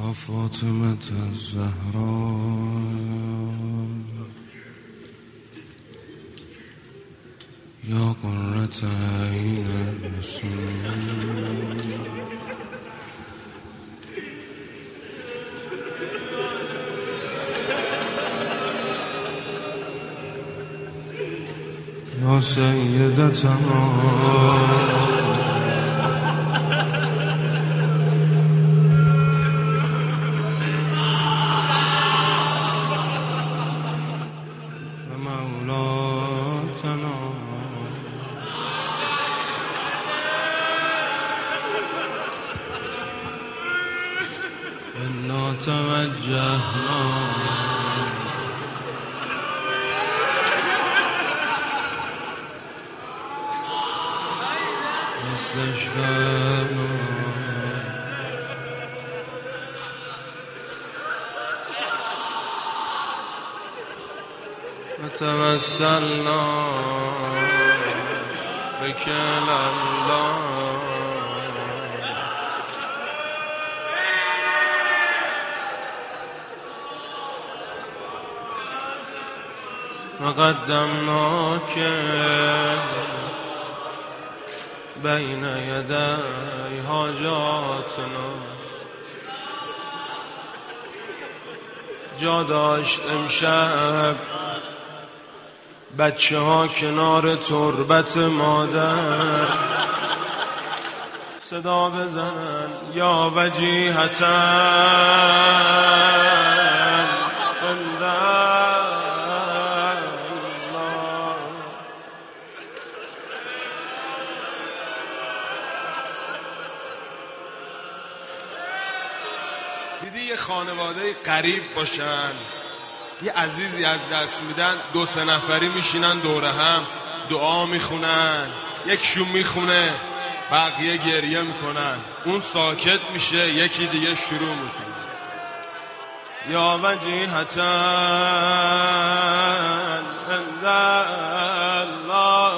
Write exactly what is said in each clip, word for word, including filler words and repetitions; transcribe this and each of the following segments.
یا فاطمه الزهرا یا قرة عین الرسول یا سیدتنا إنا توجهنا واستشفعنا وتوسلنا بك إلى الله وقدمناك بين يدي حاجاتنا. جا داشت امشب بچه ها کنار تربت مادر صدا بزنن یا وجیهتا دیدی یه خانواده غریب باشن، یه عزیزی از دست میدن، دو سه نفری میشینن دوره هم دعا میخونن، یکشون میخونه بقیه گریه میکنن، اون ساکت میشه یکی دیگه شروع میکنه یا وجیهتا عند الله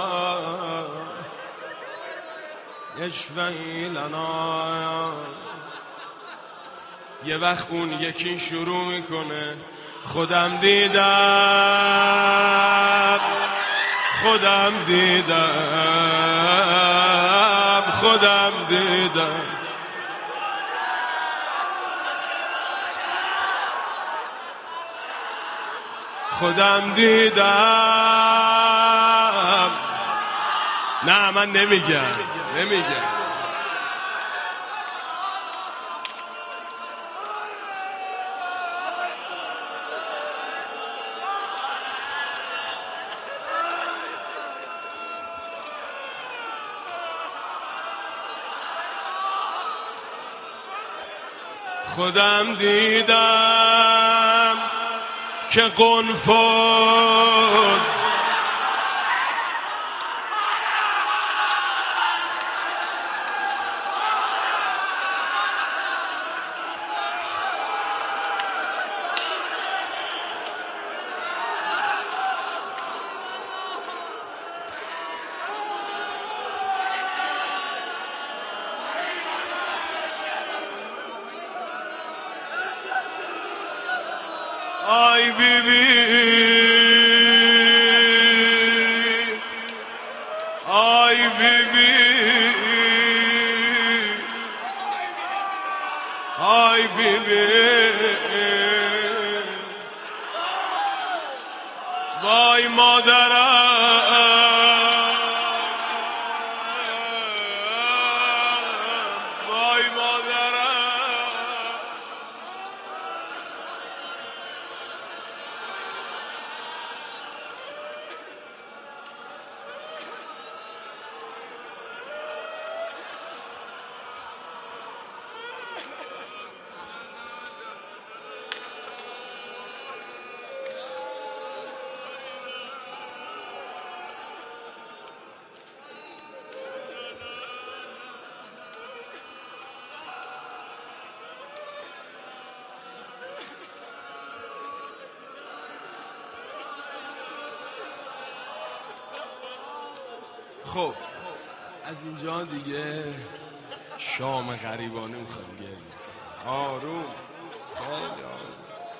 یشفعی لنا. یه وقت اون یکی شروع میکنه خودم دیدم خودم دیدم خودم دیدم خودم دیدم. نه من نمیگم نمیگم خودم دیدم که قنفذ آی بی بی آی بی بی آی بی بی وای مادرم وای مادرم. خب از اینجا دیگه شام غریبانه میخوایم گریم. آروم، خیلی آروم.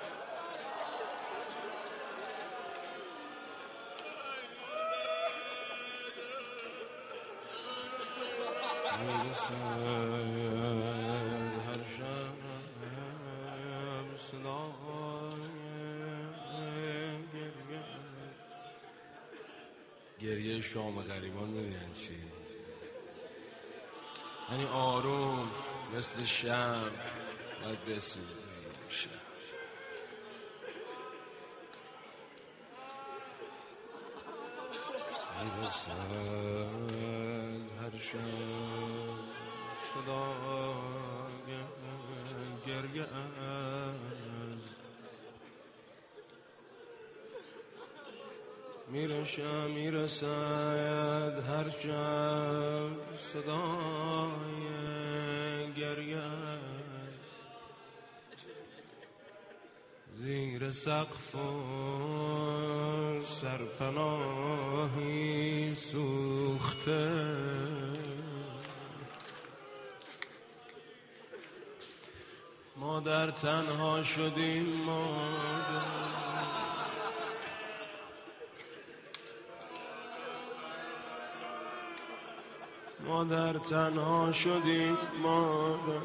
میرسد هر شب صدای گریه. گریه شام غریبان میدونن چی؟ یعنی آروم مثل شب باید بسید شب. میرسد هر شب صدای گریه از میرسد میرسد هر شب صدای گریه از زیر سقف و سرپناهی سوخته مادر تنها شدیم مادر مادر تنها شدیم مادر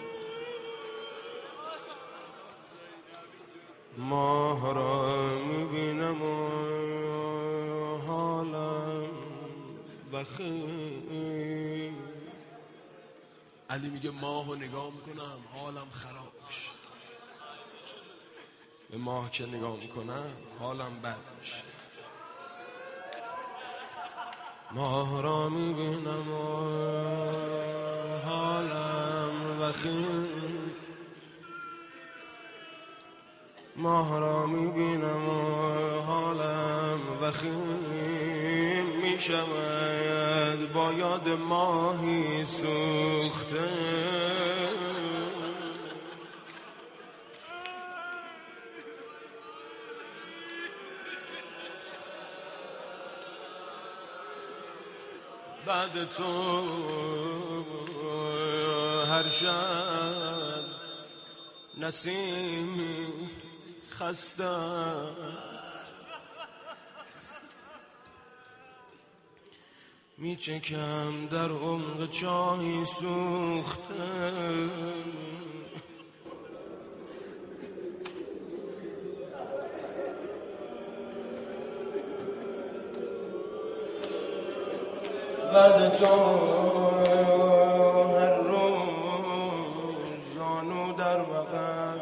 ماه را میبینم و حالم بخیر. علی میگه ماه رو نگاه میکنم حالم خراب میشه. به ماه که نگاه میکنم حالم بد میشه. ماه را میبینم و حالم بخیر. ماه را میبینم و حالم وخیم میشود با یاد ماهی سوخته. بعد تو هر شب نسیمی خسته میچکم در عمق چاهی سوخته. بعد تو هر روز زانو در بغل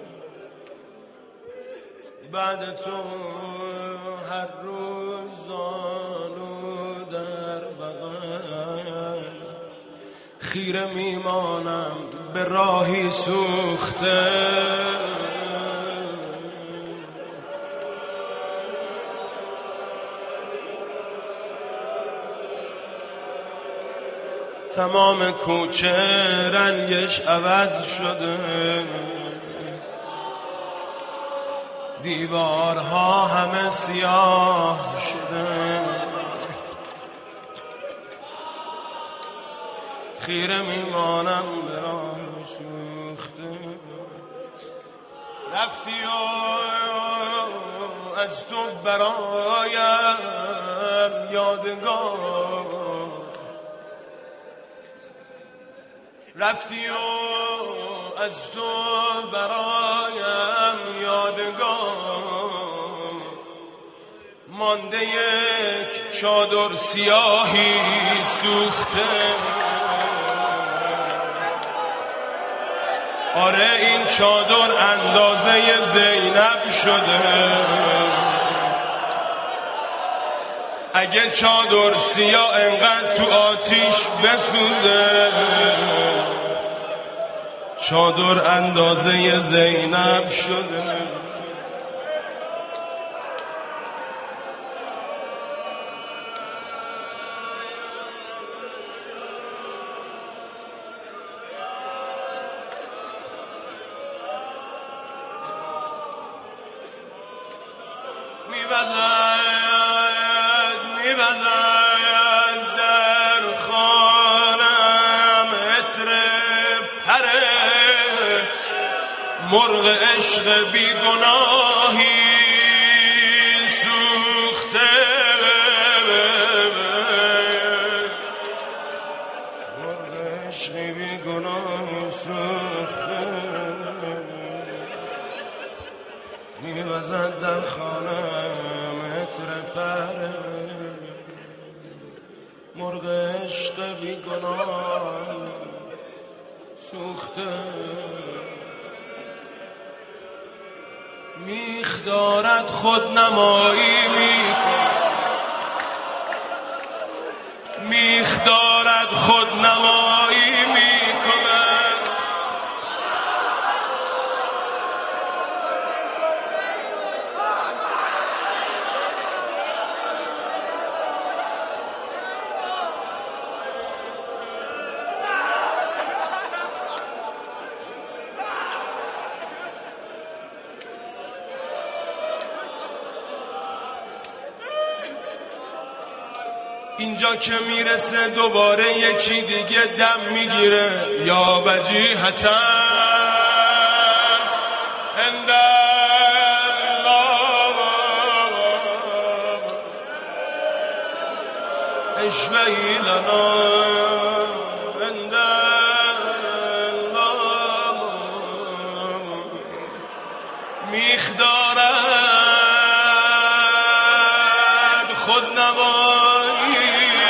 بعد تو هر روز زانو در بغل خیره میمانم به راهی سوخته. تمام کوچه رنگش عوض شده دیوارها همه سیاه شده. خیره میمانم به راه سوخته. رفتی و از تو برایم یادگار رفتی و از تو برایم یادگار مانده یک چادر سیاهی سوخته. آره این چادر اندازه زینب شده. اگه چادر سیاه انقدر تو آتیش بسوزه چادر اندازه زینب شده. میوزد میوزد در خانم عطر پره مرغ عشق بی گناهی سوخته، مرغ عشق بی گناهی سوخته، میوزد در خانه متر پره، مرغ عشق بی گناهی سوخته. میخ دارد خود نمایی میکند، میخ دارد خود نمایی میکند، اینجا که میرسه دوباره یکی دیگه دم میگیره. یا وجیهتن عند الله اشفعی لنا عند الله، میخ دارد خود نمایی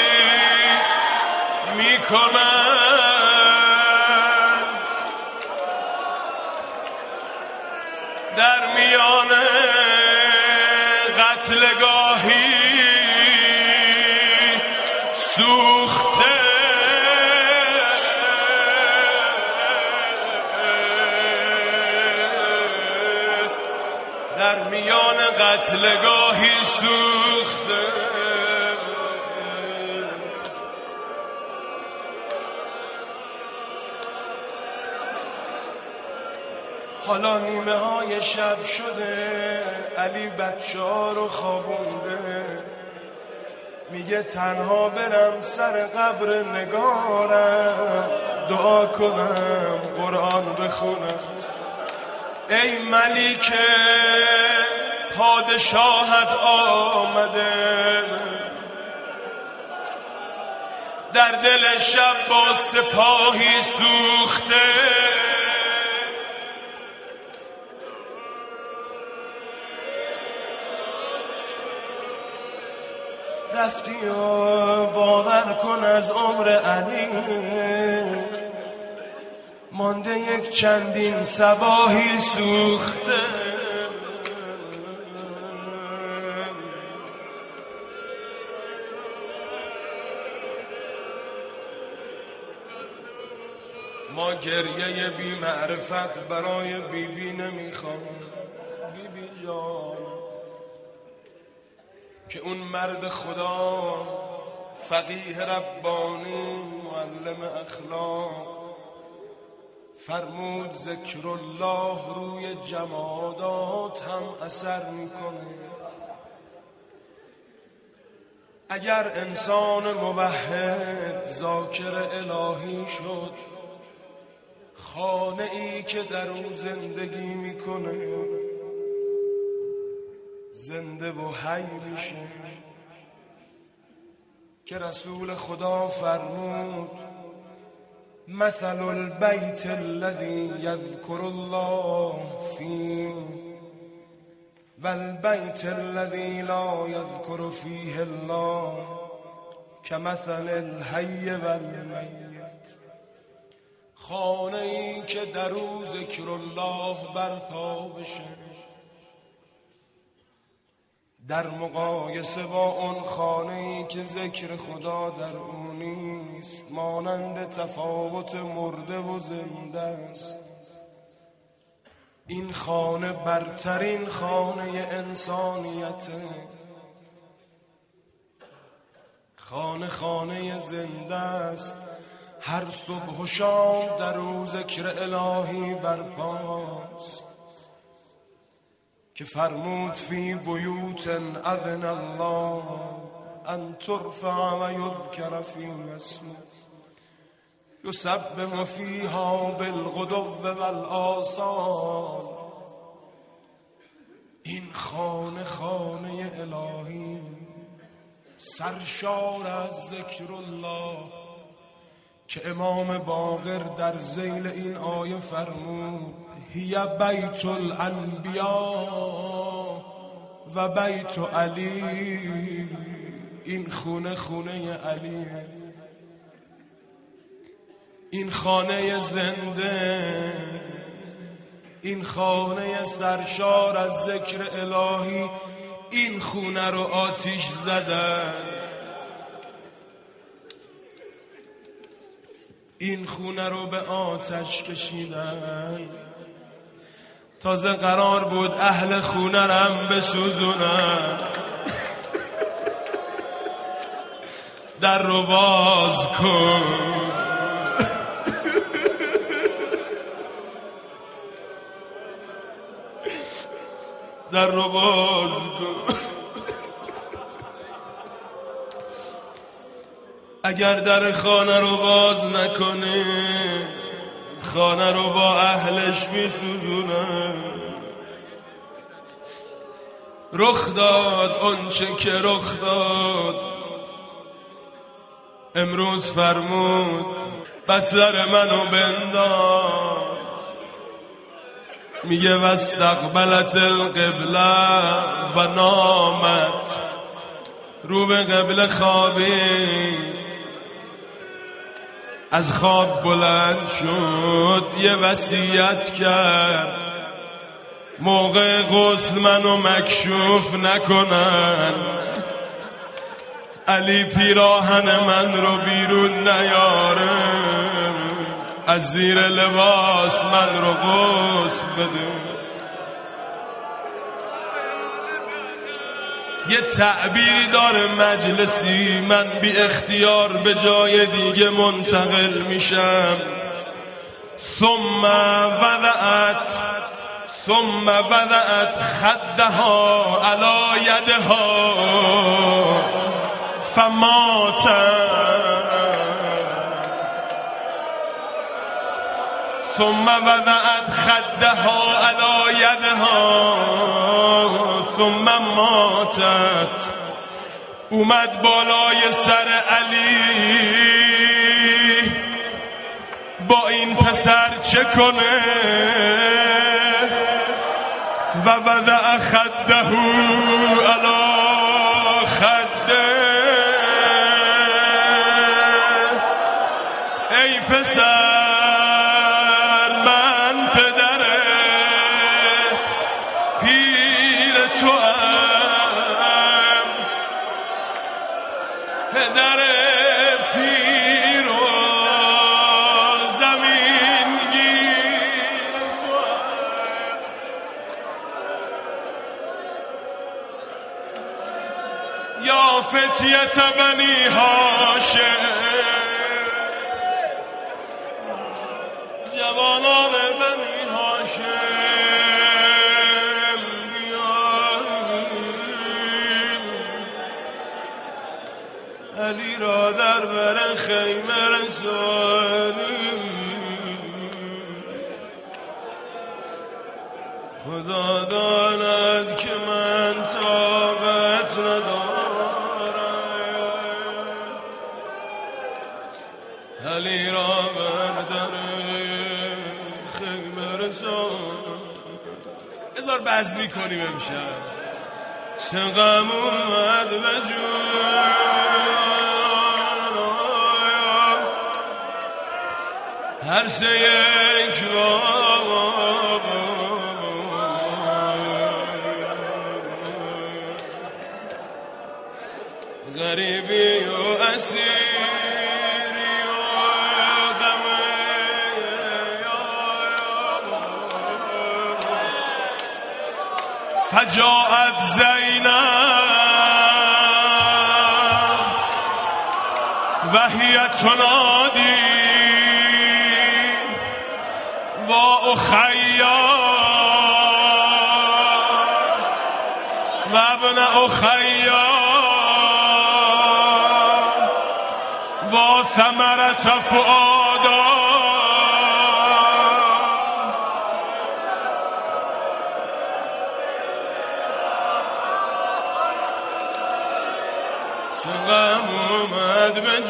میکنم در میان قتلگاهی سوخته، در میان قتلگاهی سوخته. حالا نیمه های شب شده، علی بچه ها رو خوابونده، میگه تنها برم سر قبر نگارم دعا کنم قرآن بخونم. ای ملیک پادشاهت آمده، در دل شب با سپاهی سوخته، رفتی و باور کن از عمر علی مانده یک چندین صباحی سوخته. ما گریه بی معرفت برای بی بی نمیخوام، بی بی جان، که اون مرد خدا فقیه ربانی معلم اخلاق فرمود ذکر الله روی جمادات هم اثر میکنه. اگر انسان موحد ذاکر الهی شد، خانه ای که در اون زندگی میکنه زنده و حی میشه، که رسول خدا فرمود مثل البیت الذی یذکر الله فیه والبیت الذی لا یذکر فیه الله کمثل الحی والمیت. خانه ای که در او ذکر الله برپا بشه در مقایسه با اون خانه‌ای که ذکر خدا در اون نیست مانند تفاوت مرده و زنده است. این خانه برترین خانه انسانیته، خانه خانه زنده است. هر صبح و شام در او ذکر الهی برپاست که فرمود فی بیوت اذن الله ان ترفع و یذکر فی اسمه یسبح فیها بالغدو والآصال. این خانه خانه الهی سرشار از ذکر الله که امام باقر در ذیل این آیه فرمود هی بیت الانبیاء و بیت علی. این خونه خونه علی، این خانه زنده، این خانه سرشار از ذکر الهی. این خونه رو آتیش زدن، این خونه رو به آتش کشیدن. تازه قرار بود اهل خونه رم بسوزونن. در رو باز کن، در رو باز کن. اگر در خانه رو باز نکنه، خانه رو با اهلش میسوزونه. رخ داد اونچه که رخ داد. امروز فرمود بصر منو بنداز. میگه واستقبلت القبله و نامت، رو به قبله خوابید. از خواب بلند شد یه وصیت کرد موقع غسل منو مکشوف نکنن. علی پیراهن من رو بیرون نیاره، از زیر لباس من رو غسل بده. یه تعبیری داره مجلسی، من بی اختیار به جای دیگه منتقل میشم. ثم وضعت ثم وضعت خدها علی یدها فماتت. ثم وضعت خدها علی یدها ثم ماتت. اومد بالای سر علی، با این پسر چه کنه؟ و وضع خده علی خده. ای پسر من پدر پیر تو ام، پدر پیر و زمین گیر تو ام. یا فتیت بنی هاشم، جوانان بنی هاشم، علی را در بر خیمه رسانی. خدا داند که من طاقت ندارم، علی را بردر خیمه رسان. بذار بزمی کنیم امشب. چه غم اومد به جون، هر سه یک باب، غریبی و اسیری و غمه. فجاءت زینب و هی تنادی و اخیا و ابن اخیا و ثمرة فؤادا چه غم اومد به جون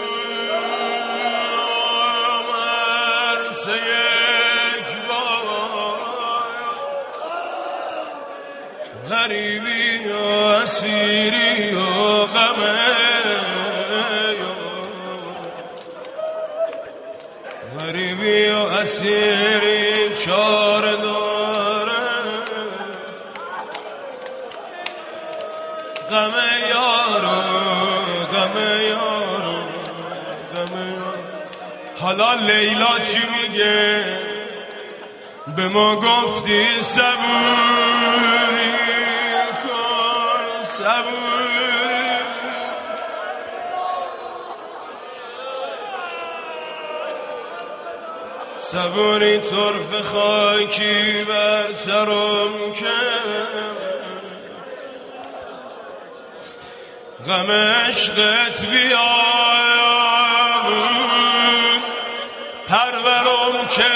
عرصه یک بار غریبی و اسیری و غمه غریبی و اسیری چار داره غم یارو غم یارو غم یارو. حالا لیلا چی میگه؟ به ما گفتی صبوری کن صبوری صبوری طرف خاکی بر سرم کرد غم عشقت بیام پرورم که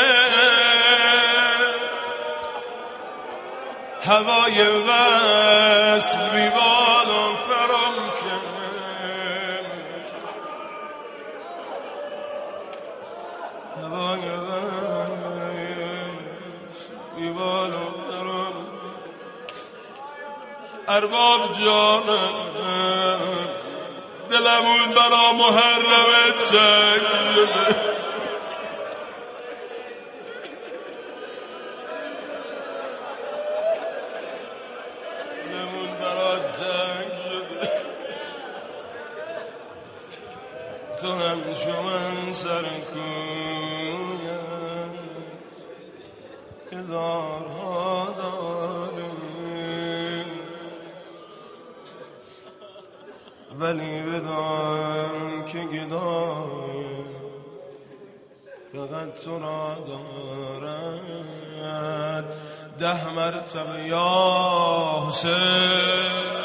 هوای وصل بیوالم پرم که هوای وصل بیوالم پرم. ارباب جانم دلمون برا محرمت تنگ دلمون برا تنگ تو هم شمن سر کویم هزارها داری ولی بدان که گدای فقط تو را دارد ده مرتبه یا حسین